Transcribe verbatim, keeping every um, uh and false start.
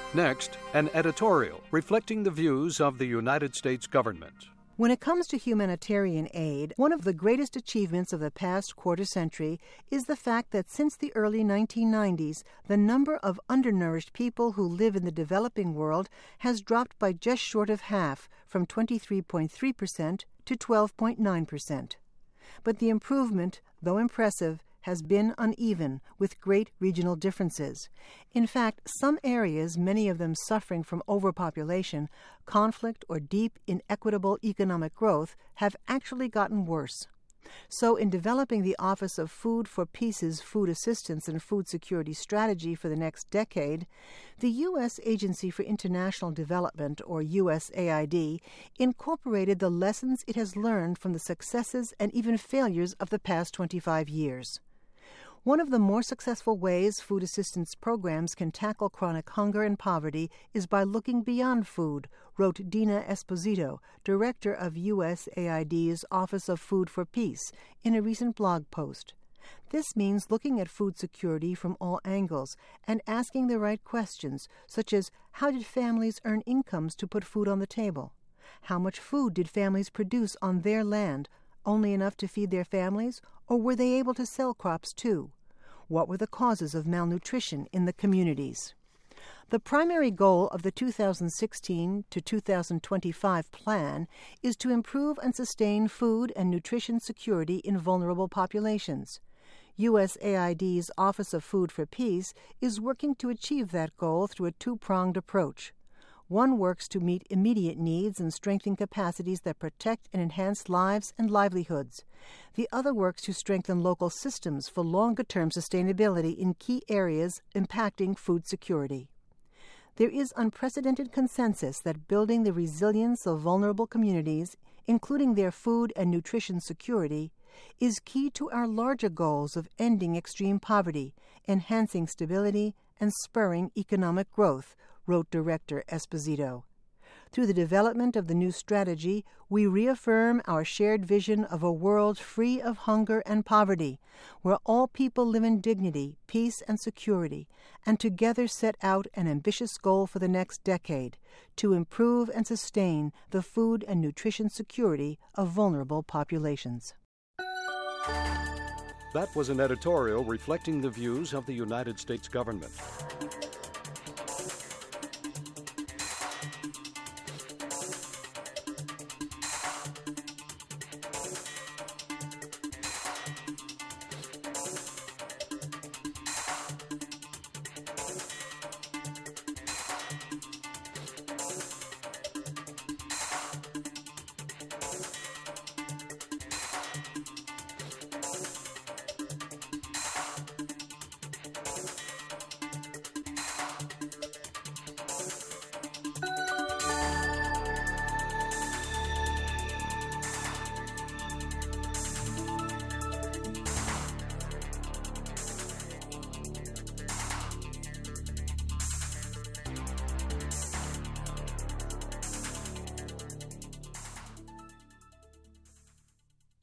Next, an editorial reflecting the views of the United States government. When it comes to humanitarian aid, one of the greatest achievements of the past quarter century is the fact that since the early nineteen nineties, the number of undernourished people who live in the developing world has dropped by just short of half, from twenty-three point three percent to twelve point nine percent. But the improvement, though impressive, has been uneven, with great regional differences. In fact, some areas, many of them suffering from overpopulation, conflict, or deep, inequitable economic growth, have actually gotten worse. So, in developing the Office of Food for Peace's Food Assistance and Food Security Strategy for the next decade, the U S Agency for International Development, or U S A I D, incorporated the lessons it has learned from the successes and even failures of the past twenty-five years. One of the more successful ways food assistance programs can tackle chronic hunger and poverty is by looking beyond food, wrote Dina Esposito, director of U S A I D's Office of Food for Peace, in a recent blog post. This means looking at food security from all angles and asking the right questions, such as how did families earn incomes to put food on the table? How much food did families produce on their land? Only enough to feed their families, or were they able to sell crops too? What were the causes of malnutrition in the communities? The primary goal of the two thousand sixteen to two thousand twenty-five plan is to improve and sustain food and nutrition security in vulnerable populations. U S A I D's Office of Food for Peace is working to achieve that goal through a two-pronged approach. One works to meet immediate needs and strengthen capacities that protect and enhance lives and livelihoods. The other works to strengthen local systems for longer-term sustainability in key areas impacting food security. There is unprecedented consensus that building the resilience of vulnerable communities, including their food and nutrition security, is key to our larger goals of ending extreme poverty, enhancing stability, and spurring economic growth, wrote Director Esposito. Through the development of the new strategy, we reaffirm our shared vision of a world free of hunger and poverty, where all people live in dignity, peace, and security, and together set out an ambitious goal for the next decade to improve and sustain the food and nutrition security of vulnerable populations. That was an editorial reflecting the views of the United States government.